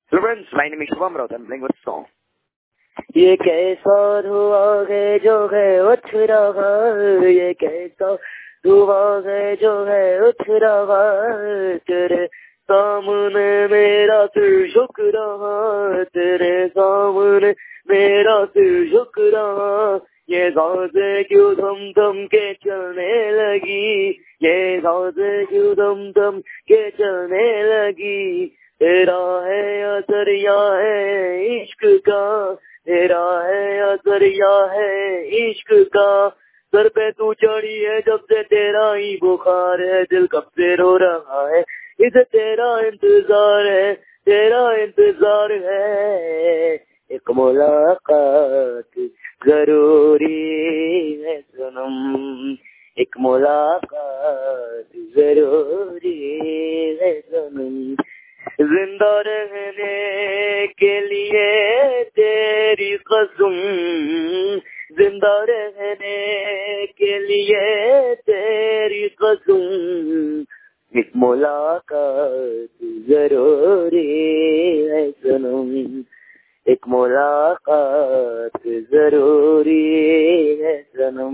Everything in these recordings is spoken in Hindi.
Hello friends, my name is Shubham Raut. I'm playing with song. ये कैसा धुआं है जो है उठ रहा, ये कैसा धुआं है जो है उठ रहा, तेरे सामने मेरा सिर झुक रहा, तेरे सामने मेरा सिर झुक रहा। ये सांसें क्यों थम थम के चलने लगी, ये सांसें क्यों थम थम के चलने लगी। तेरा है असर या है इश्क का, तेरा है असर या है इश्क का। सर पे तू चढ़ी है जब से तेरा ही बुखार है, दिल कब से रो रहा है, इसे तेरा इंतजार है, तेरा इंतजार है। एक मुलाकात जरूरी है सनम, एक मुलाकात जरूरी है सनम। जिंदा रहने के लिए तेरी कसम, जिंदा रहने के लिए तेरी कसम। एक मुलाकात जरूरी है सनम, एक मुलाकात जरूरी है सनम।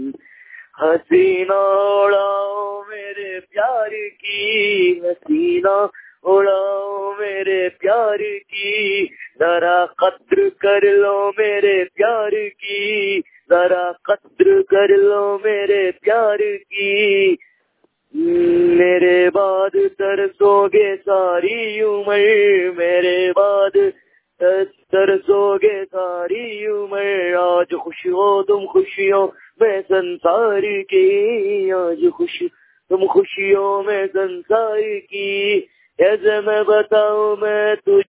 हसीना उड़ाओ मेरे प्यार की, हसीना उड़ाओ मेरे प्यार की, जरा कद्र कर लो मेरे प्यार की, जरा कद्र कर लो मेरे प्यार की। मेरे बाद तरसोगे सारी उम्र, मेरे बाद तरसोगे सारी उम्र। आज खुश हो तुम खुशियों में संसार की, आज खुश तुम खुशियों में संसार की। कैसे मैं बताऊं मैं तुझे